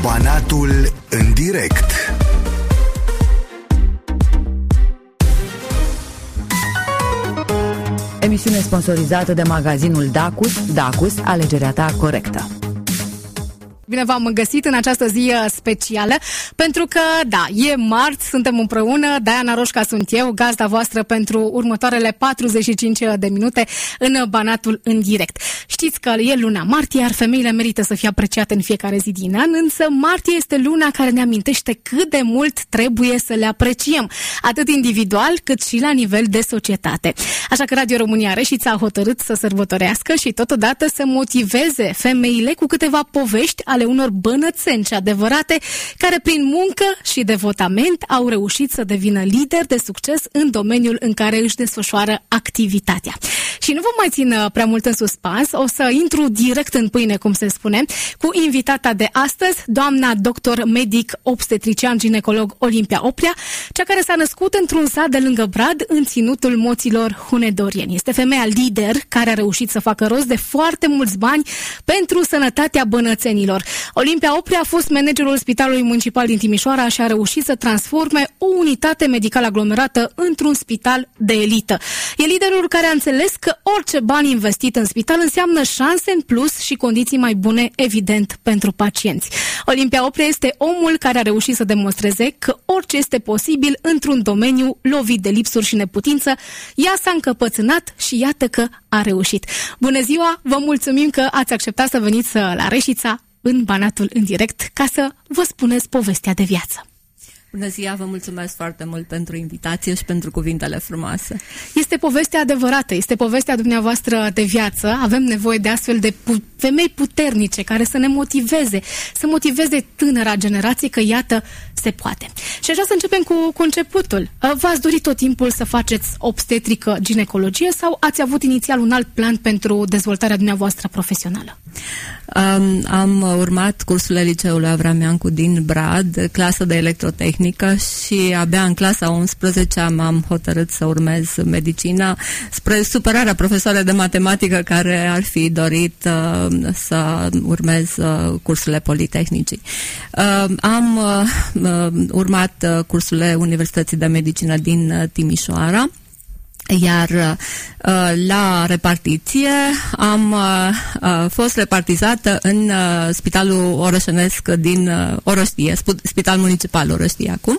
Banatul în direct. Emisiune sponsorizată de magazinul Dacus. Dacus, alegerea ta corectă. Bine v-am găsit în această zi specială, pentru că, da, e marți, suntem împreună, Diana Roșca sunt eu, gazda voastră pentru următoarele 45 de minute în Banatul în direct. Știți că e luna martie, iar femeile merită să fie apreciate în fiecare zi din an, însă martie este luna care ne amintește cât de mult trebuie să le apreciem, atât individual cât și la nivel de societate. Așa că Radio România Reșița a hotărât să sărbătorească și totodată să motiveze femeile cu câteva povești ale unor bănățeni adevărate care prin muncă și devotament au reușit să devină lideri de succes în domeniul în care își desfășoară activitatea. Și nu vă mai țin prea mult în suspans, o să intru direct în pâine, cum se spune, cu invitata de astăzi, doamna doctor medic obstetrician ginecolog Olimpia Oprea, cea care s-a născut într-un sat de lângă Brad, în ținutul Moților Hunedorieni. Este femeia lider care a reușit să facă rost de foarte mulți bani pentru sănătatea bănățenilor. Olimpia Oprea a fost managerul Spitalului Municipal din Timișoara și a reușit să transforme o unitate medicală aglomerată într-un spital de elită. E liderul care a înțeles că orice bani investit în spital înseamnă șanse în plus și condiții mai bune, evident, pentru pacienți. Olimpia Oprea este omul care a reușit să demonstreze că orice este posibil într-un domeniu lovit de lipsuri și neputință. Ea s-a încăpățânat și iată că a reușit. Bună ziua, vă mulțumim că ați acceptat să veniți la Reșița în Banatul în direct ca să vă spuneți povestea de viață. Bună ziua, vă mulțumesc foarte mult pentru invitație și pentru cuvintele frumoase. Este povestea adevărată, este povestea dumneavoastră de viață. Avem nevoie de astfel de femei puternice care să ne motiveze, să motiveze tânăra generație că iată, se poate. Și așa să începem cu începutul. V-ați dorit tot timpul să faceți obstetrică, ginecologie sau ați avut inițial un alt plan pentru dezvoltarea dumneavoastră profesională? Am urmat cursurile liceului Avram Iancu din Brad, clasă de electrotehnică, și abia în clasa 11 am hotărât să urmez medicina, spre supărarea profesoarei de matematică care ar fi dorit să urmez cursurile politehnicii. Am urmat cursurile Universității de Medicină din Timișoara, iar la repartiție am fost repartizată în Spitalul Orășenesc din Orăștie, Spital Municipal Orăștie acum,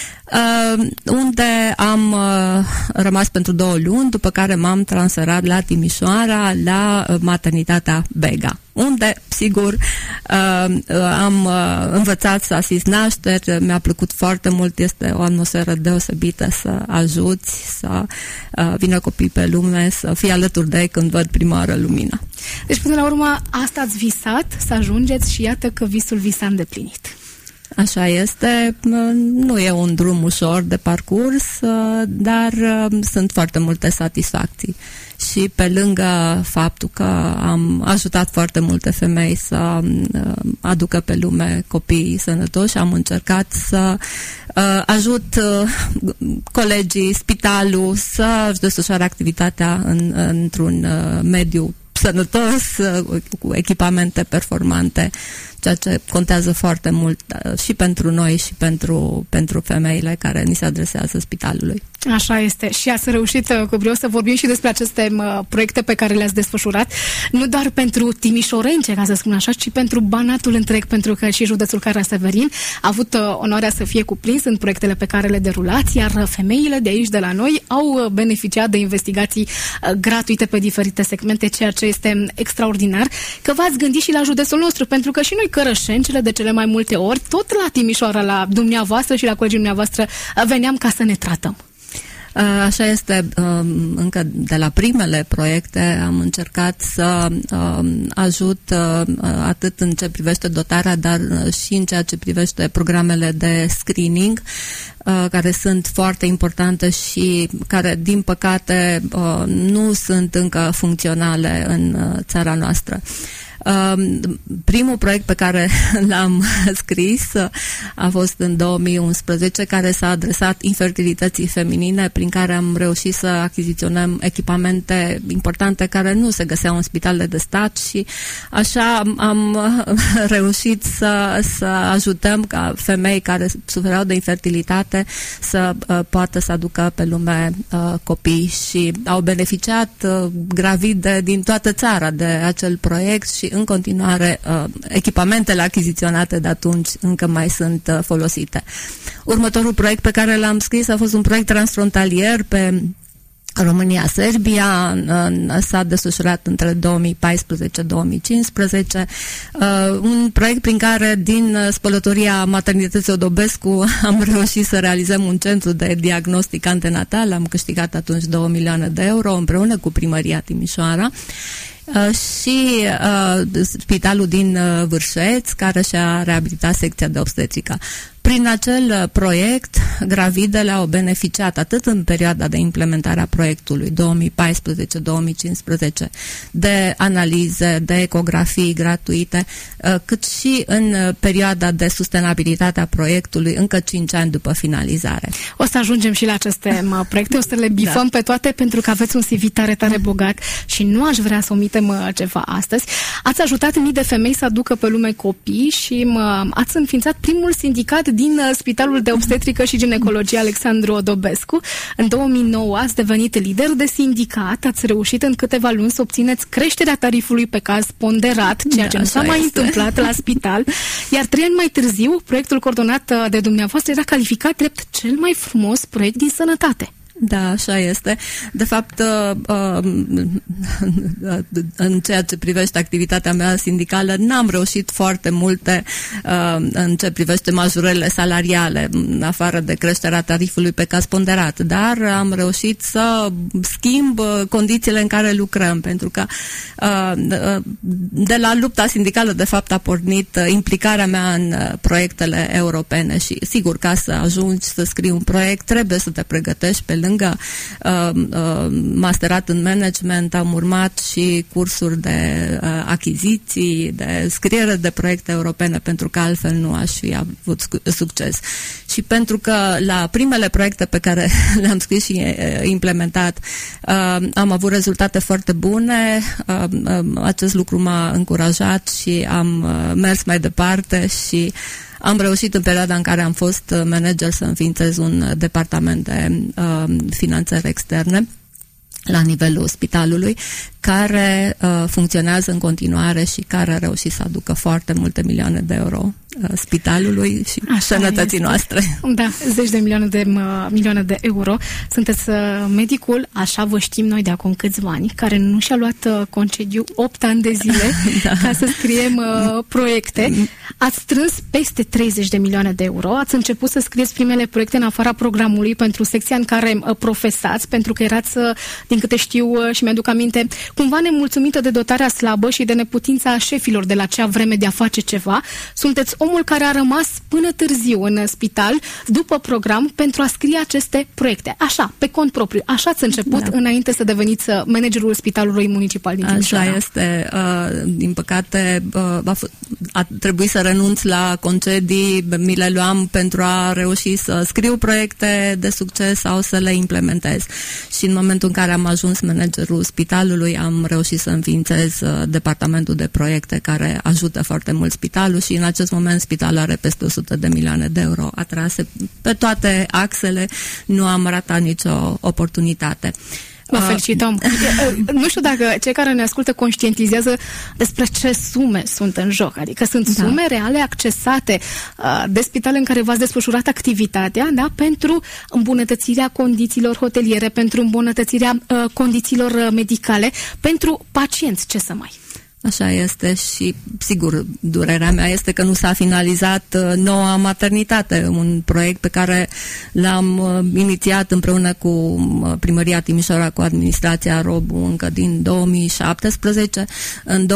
unde am rămas pentru 2 luni, după care m-am transferat la Timișoara, la maternitatea Bega, unde, sigur, am învățat să asist nașteri, mi-a plăcut foarte mult, este o atmosferă deosebită să ajuți, să vină copii pe lume, să fii alături de ei când văd prima oară lumina. Deci, până la urmă, asta ați visat, să ajungeți și iată că visul vi s-a îndeplinit. Așa este, nu e un drum ușor de parcurs, dar sunt foarte multe satisfacții. Și pe lângă faptul că am ajutat foarte multe femei să aducă pe lume copii sănătoși, am încercat să ajut colegii, spitalul să-și desfășoare activitatea într-un mediu sănătos, cu echipamente performante, ceea ce contează foarte mult și pentru noi și pentru femeile care ni se adresează spitalului. Așa este. Și ați reușit, vreau să vorbim și despre aceste proiecte pe care le-ați desfășurat, nu doar pentru timișorence, ca să spun așa, ci pentru Banatul întreg, pentru că și județul Caraseverin a avut onoarea să fie cuprins în proiectele pe care le derulați, iar femeile de aici, de la noi, au beneficiat de investigații gratuite pe diferite segmente, ceea ce este extraordinar, că v-ați gândit și la județul nostru, pentru că și noi cărășencele de cele mai multe ori, tot la Timișoara, la dumneavoastră și la colegii dumneavoastră, veneam ca să ne tratăm. Așa este, încă de la primele proiecte am încercat să ajut atât în ce privește dotarea, dar și în ceea ce privește programele de screening, care sunt foarte importante și care, din păcate, nu sunt încă funcționale în țara noastră. Primul proiect pe care l-am scris a fost în 2011, care s-a adresat infertilității feminine, prin care am reușit să achiziționăm echipamente importante care nu se găseau în spitalele de stat și așa am reușit să ajutăm ca femei care sufereau de infertilitate să poată să aducă pe lume copii și au beneficiat gravide din toată țara de acel proiect și în continuare echipamentele achiziționate de atunci încă mai sunt folosite. Următorul proiect pe care l-am scris a fost un proiect transfrontalier pe România-Serbia, s-a desfășurat între 2014-2015, un proiect prin care din spălătoria maternității Odobescu am reușit să realizăm un centru de diagnostic antenatal, am câștigat atunci 2 milioane de euro împreună cu Primăria Timișoara. Și spitalul din Vârșeț, care și-a reabilitat secția de obstetrică. Prin acel proiect, gravidele au beneficiat atât în perioada de implementare a proiectului 2014-2015 de analize, de ecografii gratuite, cât și în perioada de sustenabilitate a proiectului încă 5 ani după finalizare. O să ajungem și la aceste proiecte, o să le bifăm pe toate pentru că aveți un CV tare bogat și nu aș vrea să omitem ceva astăzi. Ați ajutat mii de femei să aducă pe lume copii și ați înființat primul sindicat din Spitalul de Obstetrică și Ginecologie Alexandru Odobescu. În 2009 ați devenit lider de sindicat, ați reușit în câteva luni să obțineți creșterea tarifului pe caz ponderat, ceea ce nu s-a mai întâmplat la spital, iar 3 ani mai târziu, proiectul coordonat de dumneavoastră era calificat drept cel mai frumos proiect din sănătate. Da, așa este. De fapt, în ceea ce privește activitatea mea sindicală, n-am reușit foarte multe în ce privește majorările salariale, în afară de creșterea tarifului pe caz ponderat, dar am reușit să schimb condițiile în care lucrăm, pentru că de la lupta sindicală, de fapt, a pornit implicarea mea în proiectele europene și, sigur, ca să ajungi să scrii un proiect, trebuie să te pregătești pe lângă masterat în management, am urmat și cursuri de achiziții, de scriere de proiecte europene, pentru că altfel nu aș fi avut succes. Și pentru că la primele proiecte pe care le-am scris și implementat am avut rezultate foarte bune, acest lucru m-a încurajat și am mers mai departe și am reușit în perioada în care am fost manager să înființez un departament de finanțări externe la nivelul spitalului, care funcționează în continuare și care a reușit să aducă foarte multe milioane de euro spitalului și sănătății noastre. Da, 10 de milioane de euro. Sunteți medicul, așa vă știm noi de acum câțiva ani, care nu și-a luat concediu 8 ani de zile ca să scriem proiecte. Ați strâns peste 30 de milioane de euro, ați început să scrieți primele proiecte în afara programului pentru secția în care profesați, pentru că erați, din câte știu și mi-aduc aminte, cumva nemulțumită de dotarea slabă și de neputința șefilor de la acea vreme de a face ceva. Sunteți omul care a rămas până târziu în spital, după program, pentru a scrie aceste proiecte. Așa, pe cont propriu. Așa ați început înainte să deveniți managerul Spitalului Municipal din Timișoara. Așa este. Din păcate, a trebuit să renunț la concedii, mi le luam pentru a reuși să scriu proiecte de succes sau să le implementez. Și în momentul în care am ajuns managerul spitalului, am reușit să înființez departamentul de proiecte care ajută foarte mult spitalul și în acest moment spitalul are peste 100 de milioane de euro atrase pe toate axele, nu am ratat nicio oportunitate. Vă felicităm. Nu știu dacă cei care ne ascultă conștientizează despre ce sume sunt în joc. Adică sunt sume reale accesate de spitale în care v-ați desfășurat activitatea, da? Pentru îmbunătățirea condițiilor hoteliere, pentru îmbunătățirea condițiilor medicale, pentru pacienți, ce să mai. Așa este și, sigur, durerea mea este că nu s-a finalizat noua maternitate, un proiect pe care l-am inițiat împreună cu Primăria Timișoara, cu administrația Robu încă din 2017. În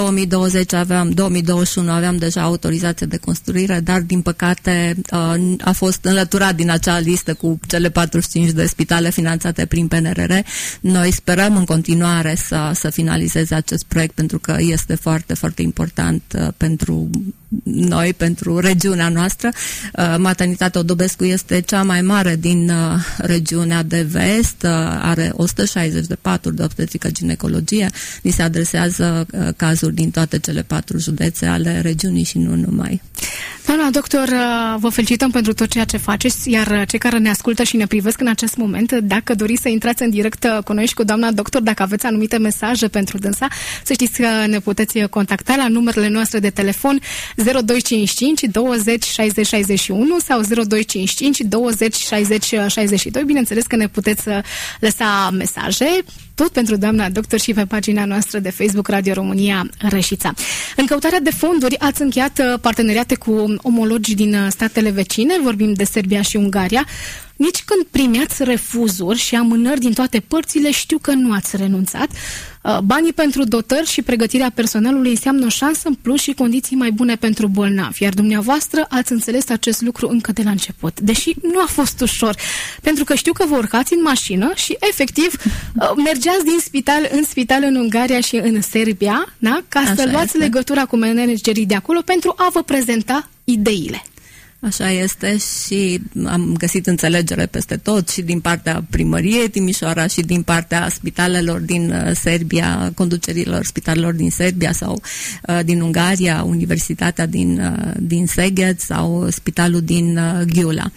2021 aveam deja autorizație de construire, dar din păcate a fost înlăturat din acea listă cu cele 45 de spitale finanțate prin PNRR. Noi sperăm în continuare să finalizeze acest proiect pentru că este foarte, foarte important pentru noi, pentru regiunea noastră. Maternitatea Odobescu este cea mai mare din regiunea de vest, are 160 de paturi de obstetrică ginecologie. Ni se adresează cazuri din toate cele 4 județe ale regiunii și nu numai. Doamna doctor, vă felicităm pentru tot ceea ce faceți, iar cei care ne ascultă și ne privesc în acest moment, dacă doriți să intrați în direct cu noi și cu doamna doctor, dacă aveți anumite mesaje pentru dânsa, să știți că ne puteți contacta la numerele noastre de telefon 0255 20 60 61 sau 0255 20 60 62. Bineînțeles că ne puteți lăsa mesaje, tot pentru doamna doctor, și pe pagina noastră de Facebook Radio România Reșița. În căutarea de fonduri ați încheiat parteneriate cu omologi din statele vecine, vorbim de Serbia și Ungaria. Nici când primeați refuzuri și amânări din toate părțile, știu că nu ați renunțat. Banii pentru dotări și pregătirea personalului înseamnă o șansă în plus și condiții mai bune pentru bolnavi, iar dumneavoastră ați înțeles acest lucru încă de la început, deși nu a fost ușor, pentru că știu că vă urcați în mașină și efectiv mergeați din spital în spital în Ungaria și în Serbia, da? Ca să Așa luați este. legătura cu managerii de acolo pentru a vă prezenta ideile. Așa este și am găsit înțelegere peste tot și din partea primăriei Timișoara și din partea spitalelor din Serbia, conducerilor spitalelor din Serbia sau din Ungaria, Universitatea din Szeged sau spitalul din Ghiula.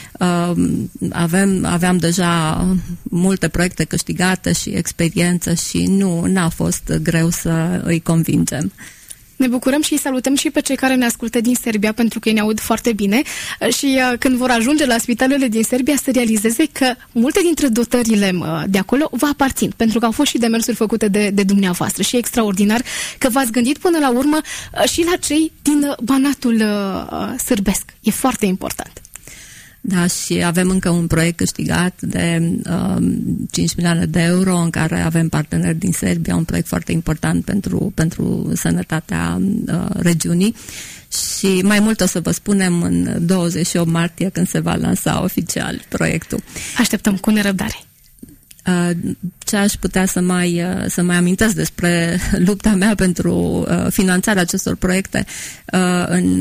Aveam deja multe proiecte câștigate și experiență și nu a fost greu să îi convingem. Ne bucurăm și îi salutăm și pe cei care ne ascultă din Serbia, pentru că ei ne aud foarte bine și când vor ajunge la spitalele din Serbia să realizeze că multe dintre dotările de acolo vă aparțin, pentru că au fost și demersuri făcute de dumneavoastră și e extraordinar că v-ați gândit până la urmă și la cei din Banatul sârbesc. E foarte important. Da, și avem încă un proiect câștigat de 5 milioane de euro în care avem parteneri din Serbia, un proiect foarte important pentru sănătatea regiunii. Și mai mult o să vă spunem în 28 martie când se va lansa oficial proiectul. Așteptăm cu nerăbdare. Ce aș putea să mai amintesc despre lupta mea pentru finanțarea acestor proiecte în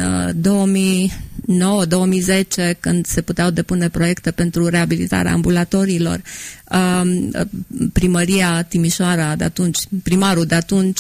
2009-2010, când se puteau depune proiecte pentru reabilitarea ambulatoriilor, primăria Timișoara de atunci, primarul de atunci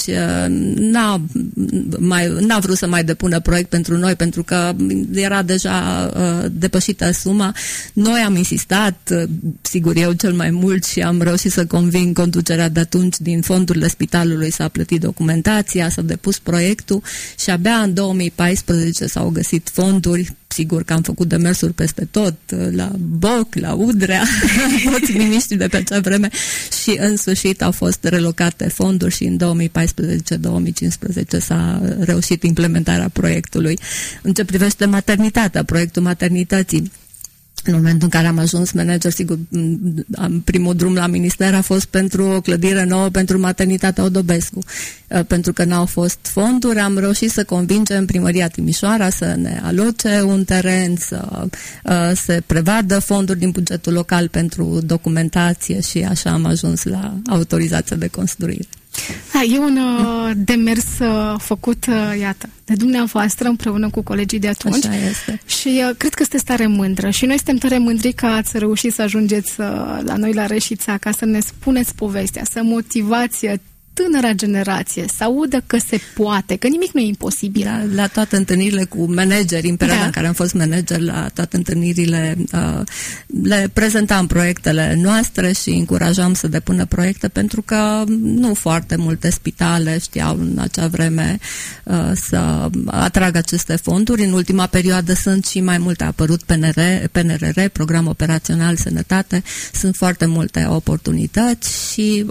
n-a vrut să mai depună proiect pentru noi, pentru că era deja depășită suma. Noi am insistat, sigur eu cel mai mult, și am reușit să conving conducerea de atunci din fondurile spitalului să a plătit documentația, s-a depus proiectul și abia în 2014 s-au găsit fonduri. Sigur că am făcut demersuri peste tot, la Boc, la Udrea, toți miniștrii de pe acea vreme și în sfârșit au fost relocate fonduri și în 2014-2015 s-a reușit implementarea proiectului. În ce privește maternitatea, proiectul maternității, în momentul în care am ajuns manager, sigur, primul drum la minister a fost pentru o clădire nouă pentru maternitatea Odobescu. Pentru că n-au fost fonduri, am reușit să convingem primăria Timișoara să ne aloce un teren, să se prevadă fonduri din bugetul local pentru documentație și așa am ajuns la autorizația de construire. Da, e un demers făcut, iată, de dumneavoastră împreună cu colegii de atunci. Așa este. Și cred că sunteți tare mândră și noi suntem tare mândri că ați reușit să ajungeți la noi la Reșița, ca să ne spuneți povestea, să motivați tânăra generație, să audă că se poate, că nimic nu e imposibil. La toate întâlnirile cu manageri, în perioada în care am fost manager, la toate întâlnirile le prezentam proiectele noastre și încurajam să depună proiecte, pentru că nu foarte multe spitale știau în acea vreme să atragă aceste fonduri. În ultima perioadă sunt și mai multe, a apărut PNRR, Program Operațional Sănătate, sunt foarte multe oportunități și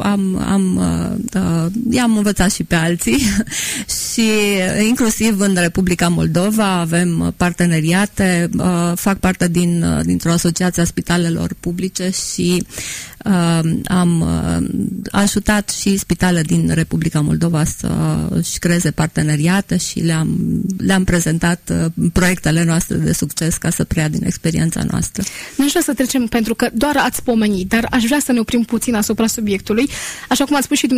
i-am învățat și pe alții și inclusiv în Republica Moldova avem parteneriate, fac parte dintr-o asociație a spitalelor publice și am ajutat și spitale din Republica Moldova să-și creeze parteneriate și le-am prezentat proiectele noastre de succes ca să preia din experiența noastră. Nu aș vrea să trecem, pentru că doar ați pomenit, dar aș vrea să ne oprim puțin asupra subiectului. Așa cum ați spus și dumneavoastră,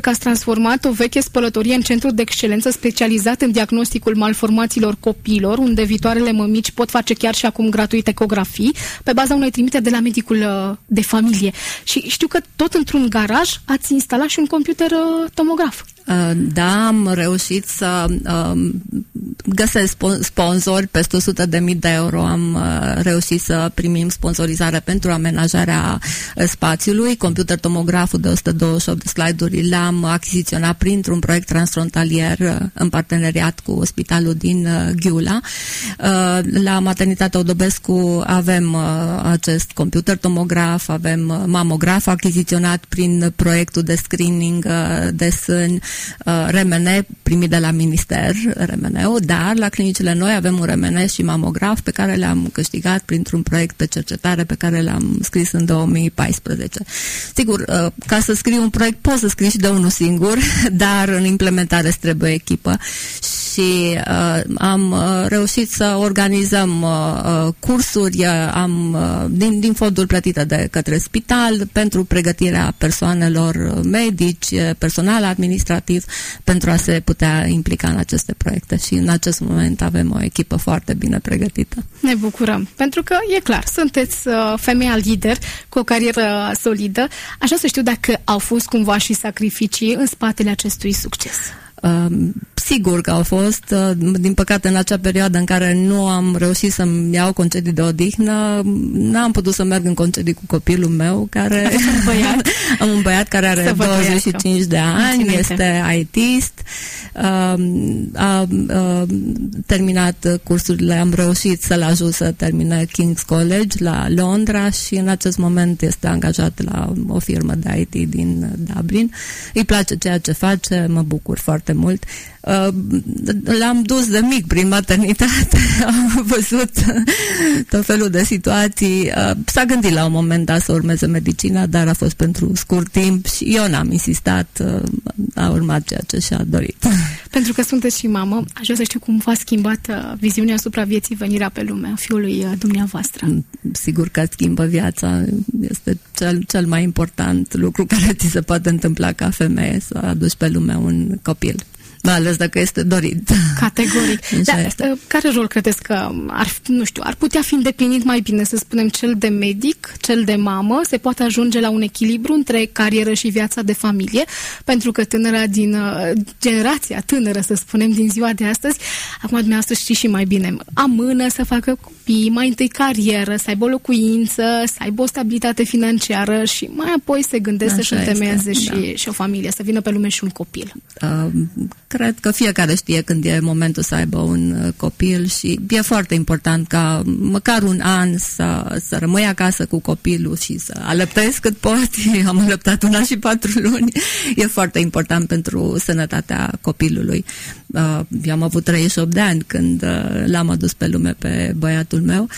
că ați transformat o veche spălătorie în centru de excelență specializat în diagnosticul malformațiilor copiilor, unde viitoarele mămici pot face chiar și acum gratuit ecografii, pe baza unei trimiteri de la medicul de familie. Și știu că tot într-un garaj ați instalat și un computer tomograf. Da, am reușit să găsesc sponsori, peste 100.000 de euro am reușit să primim sponsorizare pentru amenajarea spațiului. Computer tomograful de 128 de slide-uri l-am achiziționat printr-un proiect transfrontalier în parteneriat cu spitalul din Ghiula. La Maternitatea Odobescu avem acest computer tomograf, avem mamograf achiziționat prin proiectul de screening de sân, RMN primit de la minister, RMN-ul, dar la clinicile noi avem un RMN și mamograf pe care le-am câștigat printr-un proiect de cercetare pe care l-am scris în 2014. Sigur, ca să scrii un proiect poți să scrii și de unul singur, dar în implementare îți trebuie echipă și am reușit să organizăm cursuri din fonduri plătite de către spital pentru pregătirea persoanelor medici, personal administrativ, pentru a se putea implica în aceste proiecte și în acest moment avem o echipă foarte bine pregătită. Ne bucurăm, pentru că e clar, sunteți femeia lider cu o carieră solidă. Aș vrea să știu dacă au fost cumva și sacrificii în spatele acestui succes. Sigur că au fost, din păcate în acea perioadă în care nu am reușit să-mi iau concedii de odihnă, n-am putut să merg în concedii cu copilul meu care am un băiat care are 25 de ani, este IT-ist, a terminat cursurile, am reușit să-l ajut să termine King's College la Londra și în acest moment este angajat la o firmă de IT din Dublin. Îi place ceea ce face, mă bucur foarte mult. L-am dus de mic prin maternitate, am văzut tot felul de situații. S-a gândit la un moment dat să urmeze medicina, dar a fost pentru scurt timp și eu n-am insistat, a urmat ceea ce și-a dorit. Pentru că sunteți și mamă, aș vrea să știu cum v-a schimbat viziunea asupra vieții, venirea pe lume a fiului dumneavoastră. Sigur că schimbă viața, este cel mai important lucru care ți se poate întâmpla ca femeie, să aduci pe lume un copil. Mai ales dacă este dorit. Categoric. Dar, care rol credeți că ar putea fi îndeplinit mai bine, să spunem, cel de medic, cel de mamă? Se poate ajunge la un echilibru între carieră și viața de familie? Pentru că generația tânără, să spunem, din ziua de astăzi, acum dumneavoastră știți și mai bine, amână să facă copii, mai întâi carieră, să aibă o locuință, să aibă o stabilitate financiară și mai apoi se gândesc să-și întemeieze și o familie, să vină pe lume și un copil. Cred că fiecare știe când e momentul să aibă un copil și e foarte important ca măcar un an să rămâi acasă cu copilul și să alăptezi cât poți. Am alăptat 1 an și 4 luni. E foarte important pentru sănătatea copilului. Eu am avut 38 de ani când l-am adus pe lume pe băiatul meu.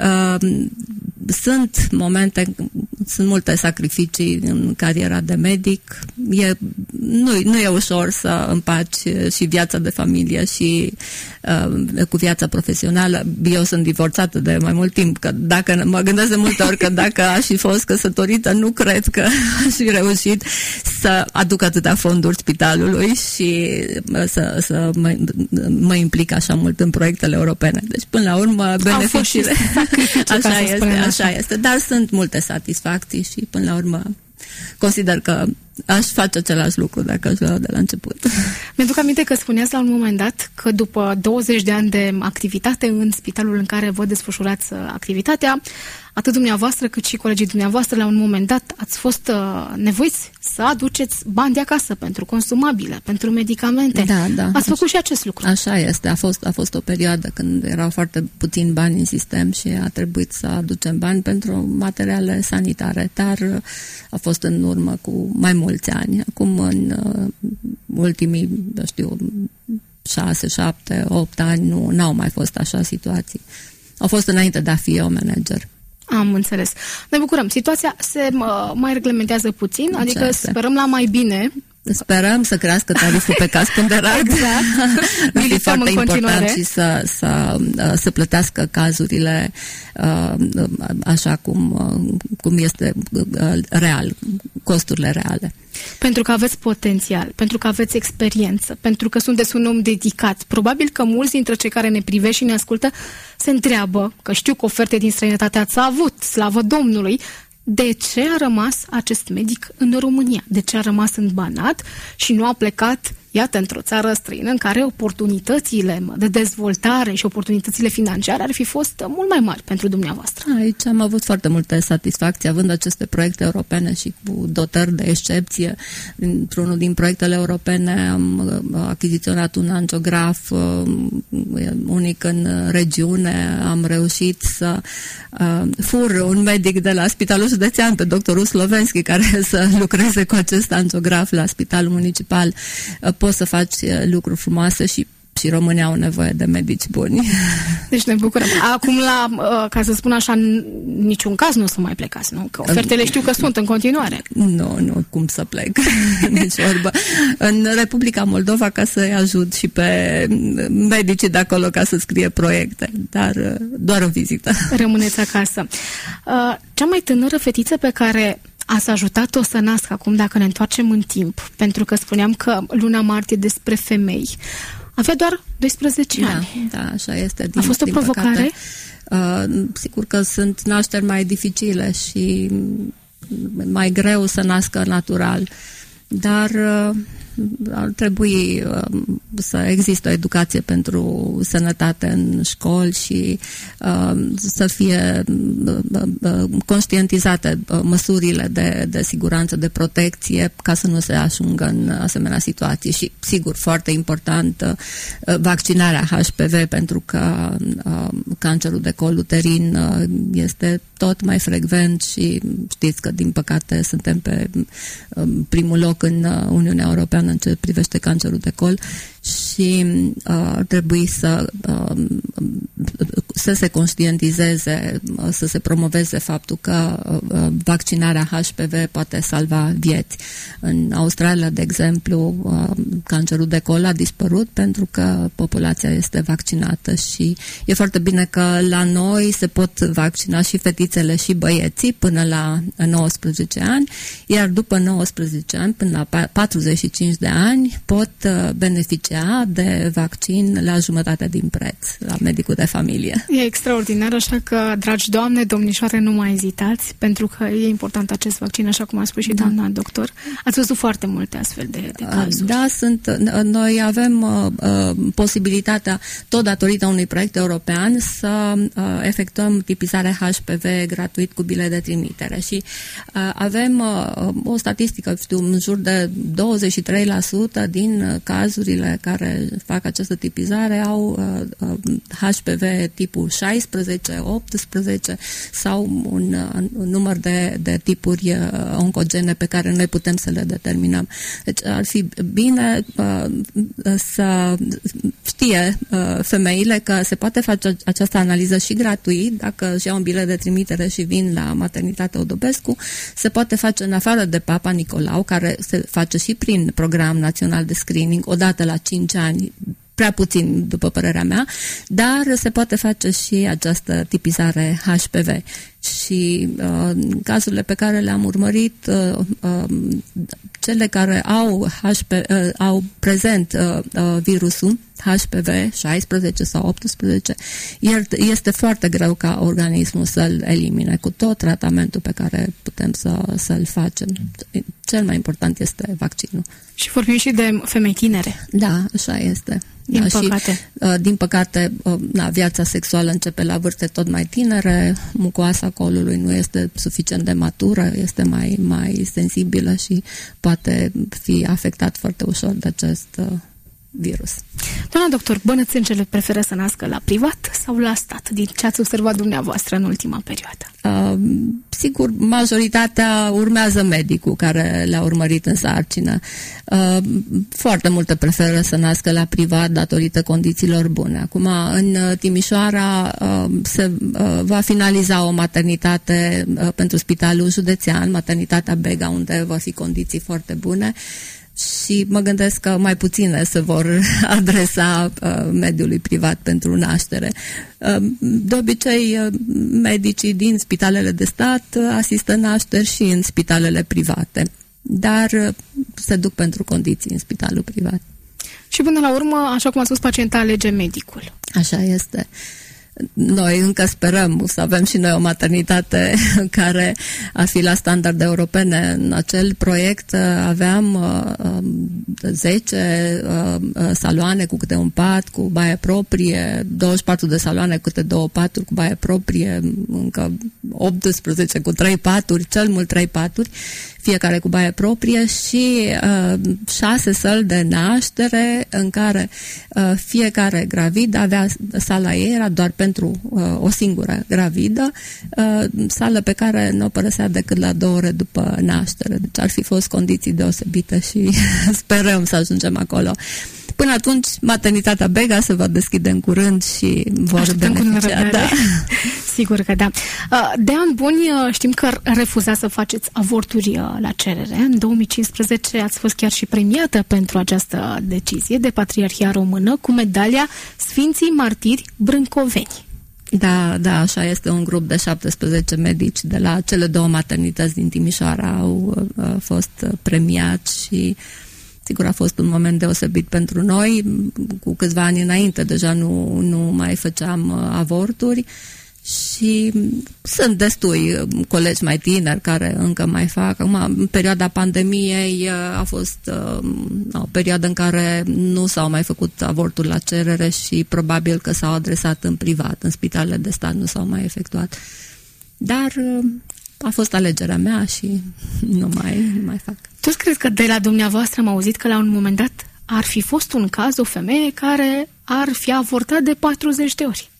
Sunt multe sacrificii în cariera de medic. Nu e ușor să împaci și viața de familie și cu viața profesională. Eu sunt divorțată de mai mult timp, că dacă mă gândesc de multe ori că dacă aș fi fost căsătorită, nu cred că aș fi reușit să aduc atâtea fonduri spitalului și să mă implic așa mult în proiectele europene. Deci, până la urmă, beneficiile... Așa este. Dar sunt multe satisfacții și, până la urmă, consider că aș face același lucru dacă aș lua de la început. Mi-aduc aminte că spuneați la un moment dat că după 20 de ani de activitate în spitalul în care vă desfășurați activitatea, atât dumneavoastră cât și colegii dumneavoastră, la un moment dat ați fost nevoiți să aduceți bani de acasă pentru consumabile, pentru medicamente. Da. Ați făcut și acest lucru. Așa este. A fost o perioadă când erau foarte puțini bani în sistem și a trebuit să aducem bani pentru materiale sanitare, dar a fost în urmă cu mai mulți ani. Acum, în ultimii, 6, 7, 8 ani, n-au mai fost așa situații. Au fost înainte de a fi eu manager. Am înțeles. Ne bucurăm. Situația se mai reglementează puțin, adică sperăm la mai bine. Sperăm să crească tariful pe caz ponderat. Exact. E foarte important și să plătească cazurile așa cum este real, costurile reale. Pentru că aveți potențial, pentru că aveți experiență, pentru că sunteți un om dedicat. Probabil că mulți dintre cei care ne privesc și ne ascultă se întreabă, că știu că oferte din străinătate ați avut, slavă Domnului, de ce a rămas acest medic în România? De ce a rămas în Banat și nu a plecat, iată, într-o țară străină în care oportunitățile de dezvoltare și oportunitățile financiare ar fi fost mult mai mari pentru dumneavoastră? Aici am avut foarte multe satisfacții având aceste proiecte europene și cu dotări de excepție. Într-unul din proiectele europene am achiziționat un angiograf unic în regiune. Am reușit să fur un medic de la Spitalul Județean, pe doctorul Slovenski, care să lucreze cu acest angiograf la Spitalul Municipal. Poți să faci lucruri frumoase și românii au nevoie de medici buni. Deci ne bucurăm. Acum, ca să spun așa, în niciun caz nu o să mai plecați, nu? Că ofertele știu că sunt în continuare. Nu, cum să plec? Nici vorbă. În Republica Moldova, ca să-i ajut și pe medicii de acolo ca să scrie proiecte, dar doar o vizită. Rămâneți acasă. Cea mai tânără fetiță pe care ați ajutat-o să nască acum, dacă ne întoarcem în timp, pentru că spuneam că luna martie despre femei, avea doar 12 ani. Da, așa este. A fost o provocare? Sigur că sunt nașteri mai dificile și mai greu să nască natural, dar ar trebui să existe o educație pentru sănătate în școli și să fie conștientizate măsurile de siguranță, de protecție, ca să nu se ajungă în asemenea situații. Și, sigur, foarte important, vaccinarea HPV, pentru că cancerul de col uterin este tot mai frecvent și știți că, din păcate, suntem pe primul loc în Uniunea Europeană în ce privește cancerul de col și ar trebui să se conștientizeze, să se promoveze faptul că vaccinarea HPV poate salva vieți. În Australia, de exemplu, cancerul de col a dispărut pentru că populația este vaccinată și e foarte bine că la noi se pot vaccina și fetițele și băieții până la 19 ani, iar după 19 ani, până la 45 de ani, pot beneficia de vaccin la jumătate din preț, la medicul de familie. E extraordinar, așa că, dragi doamne, domnișoare, nu mai ezitați, pentru că e important acest vaccin, așa cum a spus și doamna doctor. Ați văzut foarte multe astfel de cazuri. Da, noi avem posibilitatea, tot datorită unui proiect european, să efectuăm tipizarea HPV gratuit cu bilet de trimitere și avem o statistică, în jur de 23% din cazurile care fac această tipizare au HPV tipul 16, 18 sau un număr de tipuri oncogene pe care noi putem să le determinăm. Deci ar fi bine să știe femeile că se poate face această analiză și gratuit, dacă își iau un bilet de trimitere și vin la maternitatea Odobescu, se poate face în afară de Papa Nicolau, care se face și prin program național de screening, odată la 5 ani, prea puțin, după părerea mea, dar se poate face și această tipizare HPV. Și cazurile pe care le-am urmărit, cele care au prezent virusul HPV 16 sau 18, este foarte greu ca organismul să-l elimine cu tot tratamentul pe care putem să-l facem. Cel mai important este vaccinul. Și vorbim și de femei tinere. Da, așa este. Din păcate. Din păcate, viața sexuală începe la vârste tot mai tinere, mucoasa colului nu este suficient de matură, este mai sensibilă și poate fi afectat foarte ușor de acest virus. Doamna doctor, bănățencele preferă să nască la privat sau la stat, din ce ați observat dumneavoastră în ultima perioadă? Sigur, majoritatea urmează medicul care le-a urmărit în sarcină. Foarte multe preferă să nască la privat datorită condițiilor bune. Acum, în Timișoara se va finaliza o maternitate pentru Spitalul Județean, maternitatea Bega, unde vor fi condiții foarte bune. Și mă gândesc că mai puține se vor adresa mediului privat pentru naștere. De obicei, medicii din spitalele de stat asistă nașteri și în spitalele private. dar se duc pentru condiții în spitalul privat. Și până la urmă, așa cum a spus, pacienta alege medicul. Așa este. Noi încă sperăm să avem și noi o maternitate care ar fi la standarde europene. În acel proiect aveam 10 saloane cu câte un pat, cu baie proprie, 24 de saloane cu câte 2 paturi cu baie proprie, încă 18 cu 3 paturi, cel mult 3 paturi, fiecare cu baie proprie și 6 săli de naștere în care fiecare gravid avea sala ei, era doar pentru o singură gravidă, sală pe care nu o părăsea decât la 2 ore după naștere. Deci ar fi fost condiții deosebite și sperăm să ajungem acolo. Până atunci, maternitatea Bega se va deschide în curând și vor beneficia. Da. Sigur că da. De ani buni știm că refuzați să faceți avorturi la cerere. În 2015 ați fost chiar și premiată pentru această decizie de Patriarhia Română cu medalia Sfinții Martiri Brâncoveni. Da, așa este. Un grup de 17 medici de la cele 2 maternități din Timișoara au fost premiați și sigur a fost un moment deosebit pentru noi. Cu câțiva ani înainte deja nu mai făceam avorturi și sunt destui colegi mai tineri care încă mai fac. Acum, în perioada pandemiei a fost o perioadă în care nu s-au mai făcut avorturi la cerere și probabil că s-au adresat în privat, în spitalele de stat nu s-au mai efectuat. Dar a fost alegerea mea și nu mai fac. Tu crezi că de la dumneavoastră am auzit că la un moment dat ar fi fost un caz, o femeie care ar fi avortat de 40 de ori?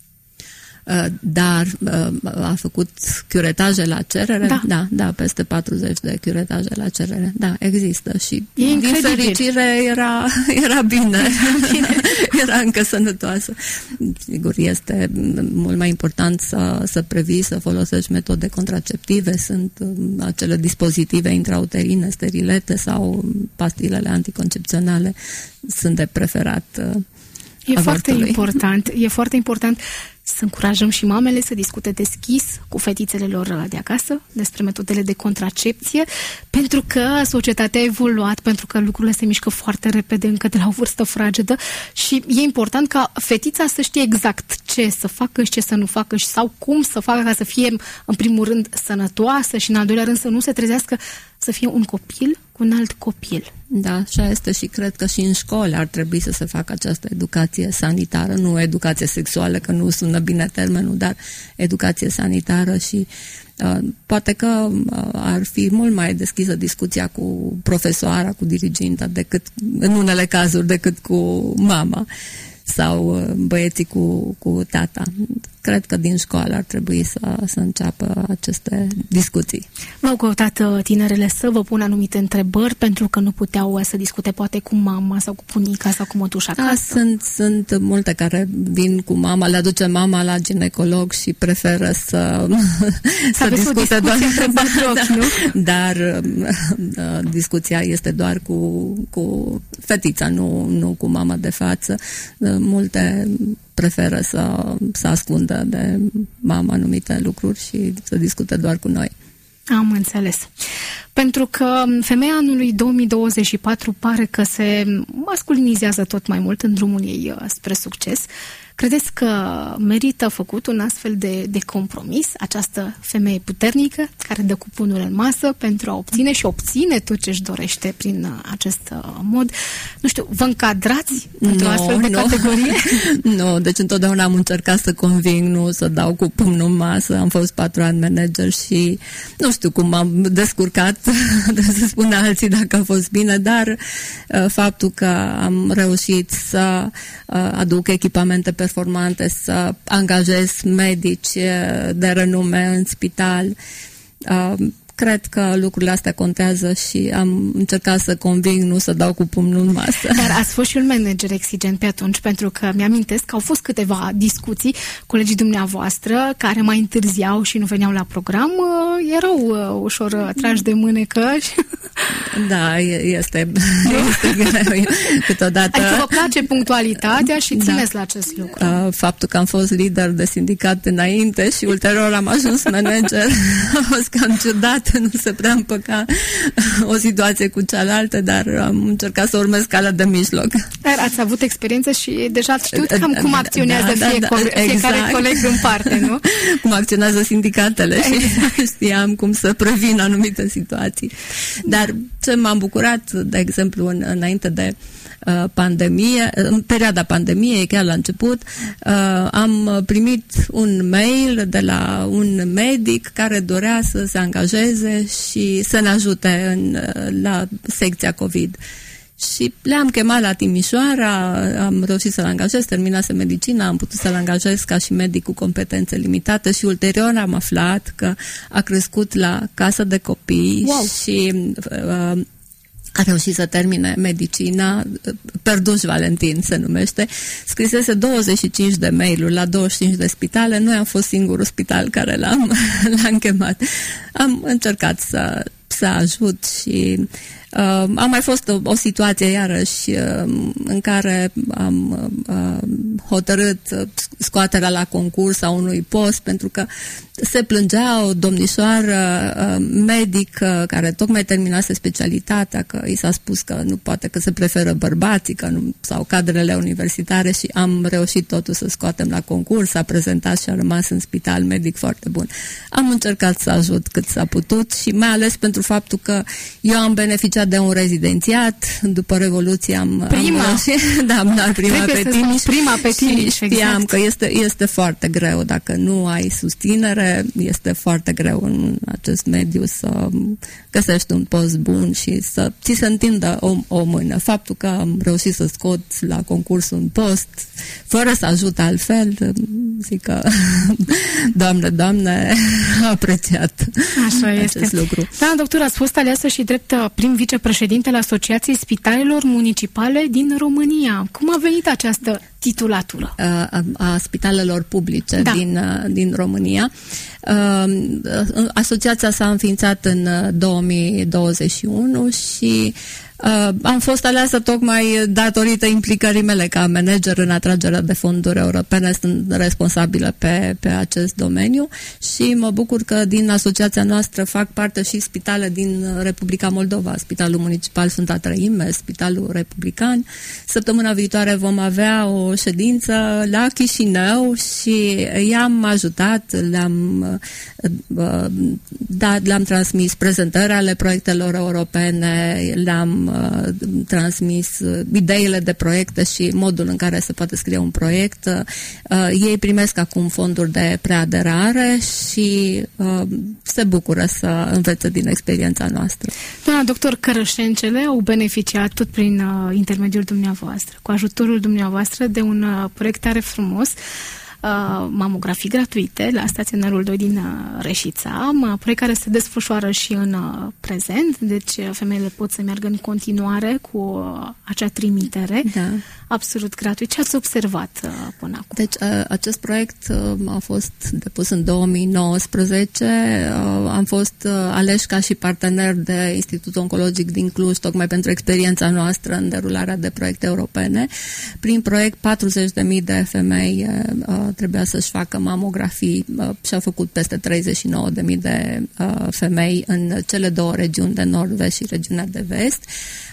Dar a făcut curetaje la cerere? Da, peste 40 de curetaje la cerere. Da, există și din fericire era bine. Era încă sănătoasă. Sigur, este mult mai important să previi, să folosești metode contraceptive. Sunt acele dispozitive intrauterine, sterilete sau pastilele anticoncepționale sunt de preferat. E foarte important să încurajăm și mamele să discute deschis cu fetițele lor de acasă despre metodele de contracepție, pentru că societatea a evoluat, pentru că lucrurile se mișcă foarte repede încă de la o vârstă fragedă și e important ca fetița să știe exact ce să facă și ce să nu facă sau cum să facă ca să fie în primul rând sănătoasă și în al doilea rând să nu se trezească să fie un copil cu un alt copil. Da, așa este și cred că și în școli ar trebui să se facă această educație sanitară, nu educație sexuală, că nu sună bine termenul, dar educație sanitară și poate că ar fi mult mai deschisă discuția cu profesoara, cu diriginta, decât, în unele cazuri, decât cu mama sau băieții cu tata. Cred că din școală ar trebui să înceapă aceste discuții. V-au căutat tinerele să vă pună anumite întrebări pentru că nu puteau să discute poate cu mama sau cu bunica sau cu mătușa acasă? Sunt multe care vin cu mama, le aduce mama la ginecolog și preferă să discute doar dar discuția este doar cu fetița, nu cu mama de față. Multe preferă să ascundă de mama anumite lucruri și să discute doar cu noi. Am înțeles. Pentru că femeia anului 2024 pare că se masculinizează tot mai mult în drumul ei spre succes. Credeți că merită făcut un astfel de compromis, această femeie puternică care dă cu pumnul în masă pentru a obține și obține tot ce își dorește prin acest mod? Nu știu, vă încadrați într-o astfel de categorie? Nu, deci întotdeauna am încercat să conving, nu să dau cu pumnul în masă. Am fost 4 ani manager și nu știu cum m-am descurcat, trebuie să spun alții dacă a fost bine, dar faptul că am reușit să aduc echipamente performante, să angajez medici de renume în spital. Cred că lucrurile astea contează și am încercat să conving, nu să dau cu pumnul în masă. Dar ați fost și un manager exigent pe atunci, pentru că mi-amintesc că au fost câteva discuții, colegii dumneavoastră care mai întârziau și nu veneau la program, erau ușor trași de mânecă. Da, este greu câteodată. Adică vă place punctualitatea și țineți la acest lucru. Faptul că am fost lider de sindicat înainte și ulterior am ajuns manager a fost cam ciudat. niciodată nu se prea împăca o situație cu cealaltă, dar am încercat să urmez calea de mijloc. Dar ați avut experiență și deja știut cam cum acționează fiecare coleg în parte, nu? Cum acționează sindicatele și știam cum să previn anumite situații. Dar ce m-am bucurat, de exemplu, înainte de pandemie, în perioada pandemiei, chiar la început, am primit un mail de la un medic care dorea să se angajeze și să ne ajute la secția COVID. Și le-am chemat la Timișoara, am reușit să-l angajez, terminase medicina, am putut să-l angajez ca și medic cu competențe limitate și ulterior am aflat că a crescut la casă de copii. Wow. Și a reușit să termine medicina, Perduș Valentin se numește, scrisese 25 de mail-uri la 25 de spitale, noi am fost singurul spital care l-am chemat. Am încercat să ajut și a mai fost o situație iarăși în care am hotărât scoaterea la concurs a unui post pentru că se plângea o domnișoară medic care tocmai terminase specialitatea, că i s-a spus că nu poate, că se preferă bărbații sau cadrele universitare și am reușit totul să scoatem la concurs, s-a prezentat și a rămas în spital, medic foarte bun. Am încercat să ajut cât s-a putut și mai ales pentru faptul că eu am beneficiat de un rezidențiat, după Revoluție am prima pe Timiș, și știam că este foarte greu, dacă nu ai susținere, este foarte greu în acest mediu să găsești un post bun și să ți se întindă o mână. Faptul că am reușit să scot la concurs un post, fără să ajut altfel, zic că Doamne, apreciat acest lucru. Da, doctor, ați fost aleasă și drept prim vicepreședintele Asociației Spitalelor Municipale din România. Cum a venit această titulatură? A spitalelor publice din România. Asociația s-a înființat în 2021 și am fost aleasă tocmai datorită implicării mele ca manager în atragerea de fonduri europene. Sunt responsabilă pe acest domeniu și mă bucur că din asociația noastră fac parte și spitale din Republica Moldova, Spitalul Municipal Sfânta Trăime, Spitalul Republican. Săptămâna viitoare vom avea o ședință la Chișinău și i-am ajutat, le-am transmis prezentări ale proiectelor europene, le-am transmis ideile de proiecte și modul în care se poate scrie un proiect. Ei primesc acum fonduri de preaderare și se bucură să învețe din experiența noastră. Doamna doctor, Cărășencele au beneficiat tot prin intermediul dumneavoastră, cu ajutorul dumneavoastră, de un proiect tare frumos, mamografii gratuite la staționarul 2 din Reșița, proiect care se desfășoară și în prezent, deci femeile pot să meargă în continuare cu acea trimitere. Da. Absolut gratuit. Ce ați observat până acum? Deci, acest proiect a fost depus în 2019. Am fost aleși ca și partener de Institutul Oncologic din Cluj, tocmai pentru experiența noastră în derularea de proiecte europene. Prin proiect, 40.000 de femei trebuia să-și facă mamografii și au făcut peste 39.000 de femei în cele două regiuni de nord-vest și regiunea de vest.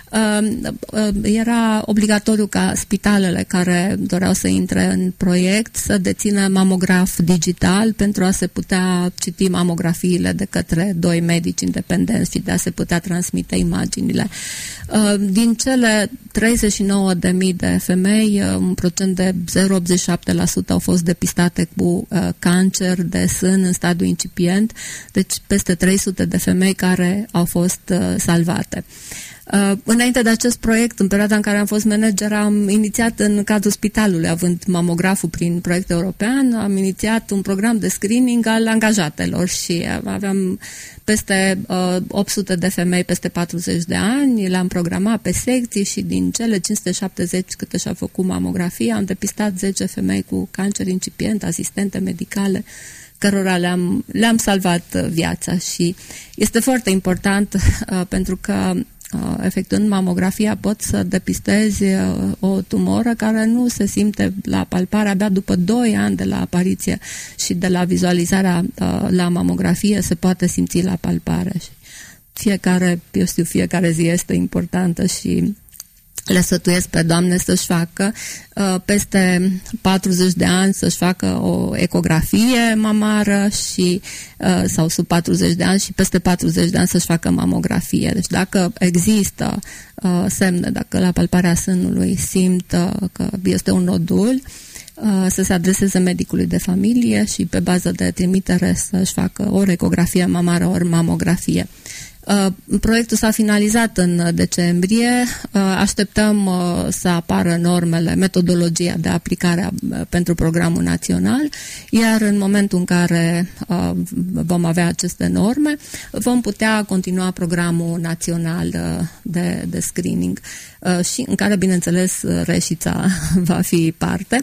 Era obligatoriu ca spitalele care doreau să intre în proiect să dețină mamograf digital pentru a se putea citi mamografiile de către doi medici independenți și de a se putea transmite imaginile. Din cele 39.000 de femei, un procent de 0,87% au fost depistate cu cancer de sân în stadiu incipient, deci peste 300 de femei care au fost salvate. Înainte de acest proiect, în perioada în care am fost manager, am inițiat în cadrul spitalului, având mamograful prin proiect european, am inițiat un program de screening al angajatelor și aveam peste 800 de femei peste 40 de ani, le-am programat pe secții și din cele 570 câte și-au făcut mamografie, am depistat 10 femei cu cancer incipient, asistente medicale, cărora le-am salvat viața și este foarte important pentru că efectuând mamografia pot să depistezi o tumoră care nu se simte la palpare abia după 2 ani de la apariție și de la vizualizarea la mamografie se poate simți la palpare. Fiecare zi este importantă și le sfătuiesc pe doamne să-și facă peste 40 de ani să-și facă o ecografie mamară și sau sub 40 de ani și peste 40 de ani să-și facă mamografie. Deci dacă există semne, dacă la palparea sânului simt că este un nodul, să se adreseze medicului de familie și pe bază de trimitere să-și facă ori ecografie mamară, ori mamografie. Proiectul s-a finalizat în decembrie, așteptăm să apară normele, metodologia de aplicare pentru programul național, iar în momentul în care vom avea aceste norme, vom putea continua programul național de screening și în care, bineînțeles, Reșița va fi parte.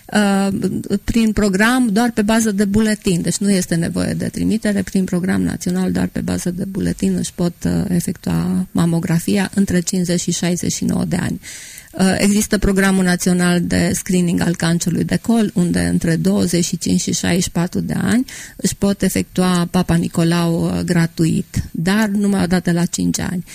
Prin program doar pe bază de buletin, deci nu este nevoie de trimitere, prin program național doar pe bază de buletin își pot efectua mamografia între 50 și 69 de ani. Există programul național de screening al cancerului de col, unde între 25 și 64 de ani își pot efectua Papa Nicolau gratuit, dar numai o dată la 5 ani.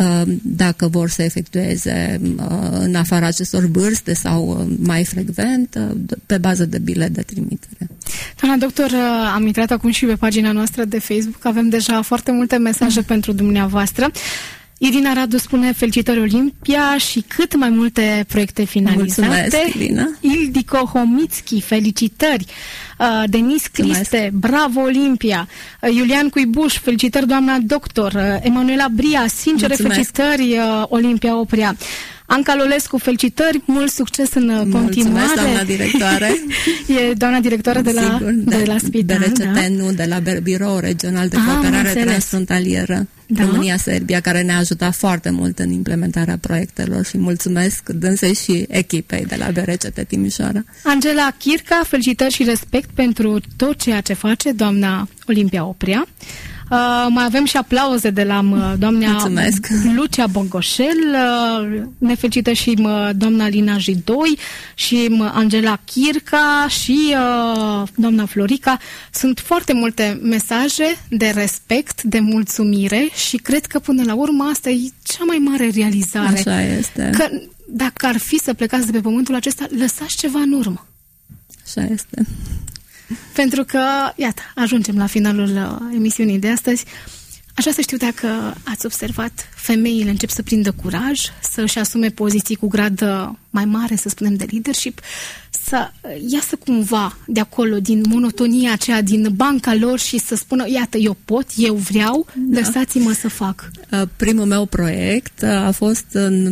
Dacă vor să efectueze în afara acestor vârste sau mai frecvent, pe bază de bilet de trimitere. Doamna doctor, am intrat acum și pe pagina noastră de Facebook, avem deja foarte multe mesaje pentru dumneavoastră. Irina Radu spune felicitări Olimpia și cât mai multe proiecte finalizate. Mulțumesc, Irina. Ildico Homitski, felicitări. Denis Criste, bravo Olimpia. Iulian Cuibuș, felicitări doamna doctor. Emanuela Bria, sincere felicitări Olimpia Oprea. Anca Lolescu, felicitări, mult succes în continuare. Mulțumesc, doamna directoare. E doamna directoare de la spital, BRCT, de la Birou Regional de Cooperare Transfrontalieră, România-Serbia, care ne-a ajutat foarte mult în implementarea proiectelor și mulțumesc dânsei și echipei de la BRCT Timișoara. Angela Chirca, felicitări și respect pentru tot ceea ce face doamna Olimpia Oprea. Mai avem și aplauze de la doamna Lucia Bogoșel, ne felicită și doamna Lina Jidoi și Angela Chirca și doamna Florica. Sunt foarte multe mesaje de respect, de mulțumire și cred că până la urmă asta e cea mai mare realizare. Așa este. Că dacă ar fi să plecați de pe pământul acesta, lăsați ceva în urmă. Așa este. Pentru că, iată, ajungem la finalul emisiunii de astăzi. Aș vrea să știu dacă ați observat, femeile încep să prindă curaj, să își asume poziții cu grad mai mare, să spunem, de leadership, să iasă cumva de acolo, din monotonia aceea, din banca lor și să spună, iată, eu pot, eu vreau, lăsați-mă să fac. Primul meu proiect a fost în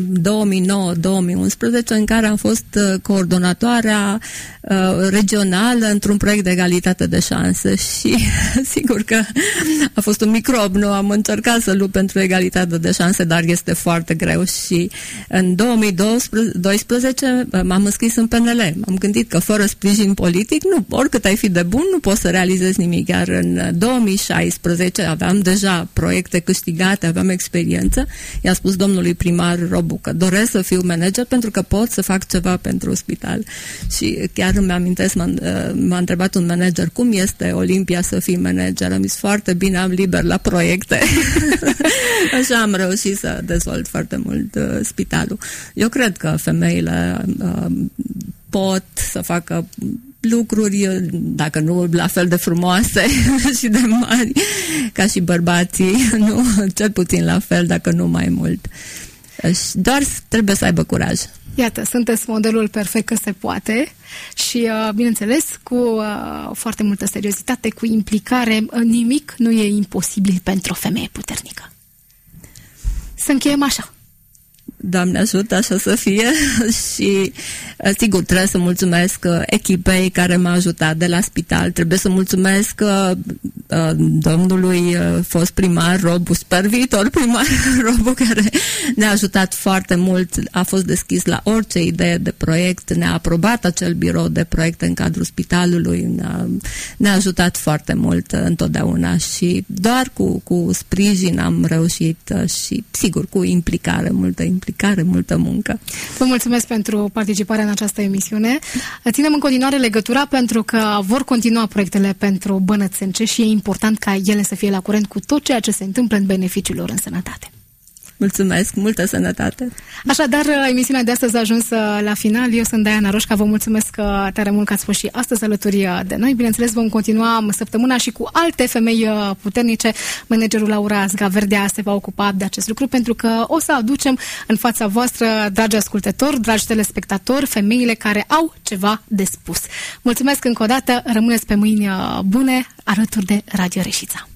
2009-2011, în care am fost coordonatoarea regională într-un proiect de egalitate de șanse și sigur că a fost un microb, nu am încercat să lupt pentru egalitate de șanse, dar este foarte greu și în 2012 m-am înscris în PNL. M-am gândit că fără sprijin politic, oricât ai fi de bun, nu poți să realizezi nimic. Iar în 2016 aveam deja proiecte câștigate, aveam experiență. I-a spus domnului primar Robu că doresc să fiu manager pentru că pot să fac ceva pentru spital. Și chiar îmi amintesc, m-a întrebat un manager cum este Olimpia să fii manager. Am zis foarte bine, am liber la proiecte. Așa am reușit să dezvolt foarte mult spitalul. Eu cred că femeile pot să facă lucruri, dacă nu la fel de frumoase și de mari ca și bărbații, nu, cel puțin la fel, dacă nu mai mult. Doar trebuie să aibă curaj. Iată, sunteți modelul perfect că se poate și, bineînțeles, cu foarte multă seriozitate, cu implicare, nimic nu e imposibil pentru o femeie puternică. Să încheiem așa. Doamne ajută, așa să fie. Și sigur, trebuie să mulțumesc echipei care m-a ajutat de la spital, trebuie să mulțumesc domnului fost primar Robu, sper viitor primar Robu, care ne-a ajutat foarte mult, a fost deschis la orice idee de proiect, ne-a aprobat acel birou de proiecte în cadrul spitalului, ne-a ajutat foarte mult întotdeauna și doar cu sprijin am reușit și sigur cu implicare, multă muncă. Vă mulțumesc pentru participarea în această emisiune. Ținem în continuare legătura pentru că vor continua proiectele pentru bănățence și e important ca ele să fie la curent cu tot ceea ce se întâmplă în beneficiul lor în sănătate. Mulțumesc, multă sănătate! Așadar, emisiunea de astăzi a ajuns la final. Eu sunt Diana Roșca, vă mulțumesc tare mult că ați fost și astăzi alături de noi. Bineînțeles, vom continua săptămâna și cu alte femei puternice. Managerul Laura Zgaverdea se va ocupa de acest lucru pentru că o să aducem în fața voastră, dragi ascultători, dragi telespectatori, femeile care au ceva de spus. Mulțumesc încă o dată, rămâneți pe mâini bune alături de Radio Reșița.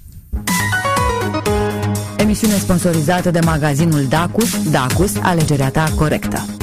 Emisiune sponsorizată de magazinul Dacus, alegerea ta corectă.